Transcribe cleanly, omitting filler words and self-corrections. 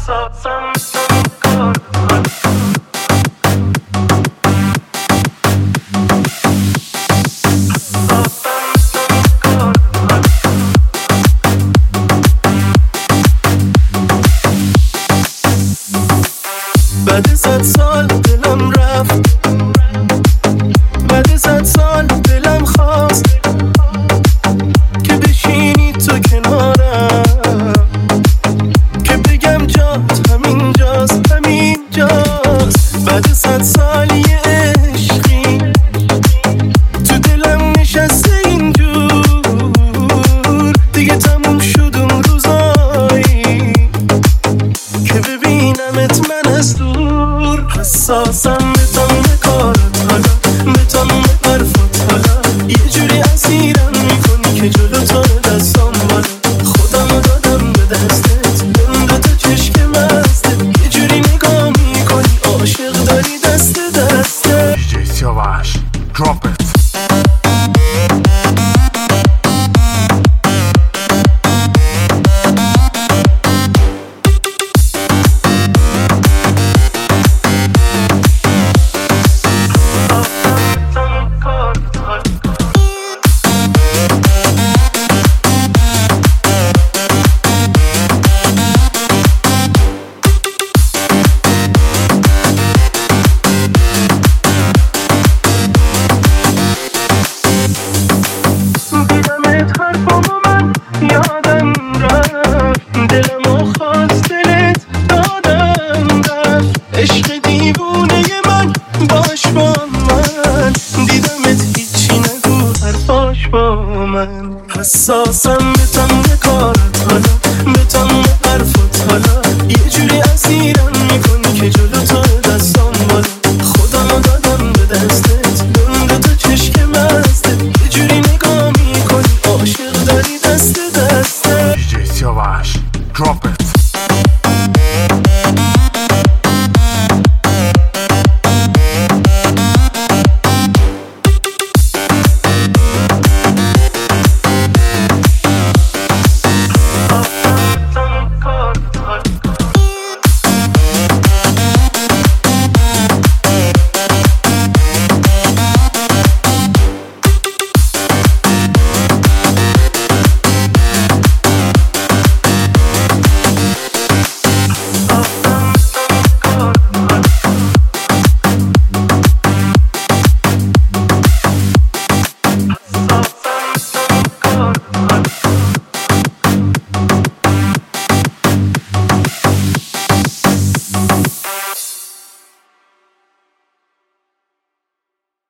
بعد 100 سال دلم رفت، بعد 100 سال دلم خواست که بشینی تو کنارم، که بگم جات همینجاست همینجاست. بعد 100 سال یه عشقی تو دلم نشسته اینجور، دیگه تموم شد اون روزایی که ببینمت من از دور. حساسم به تمام کارت حالا، به تمام حرفات حالا، یه جوری اسیرم میکنی که جلو تو دستام بالا. خودمو دادم به دستت، اون دوتا چشک مستت، یه جوری نگاه میکنی عاشق داری دست دسته. DJ Siavash, drop it. عشق دیوونه من باش با من، دیدمت هیچی نگو حرفاش با من. حساسم به تمام کارت حالا، به تمام حرفات حالا، یه جوری اسیرم میکنی که جلو تو دستام بالا. خودمو دادم به دستت، اون دوتا چشک مستت، یه جوری نگاه میکنی عاشق داری دست دسته. DJ Siavash, drop it.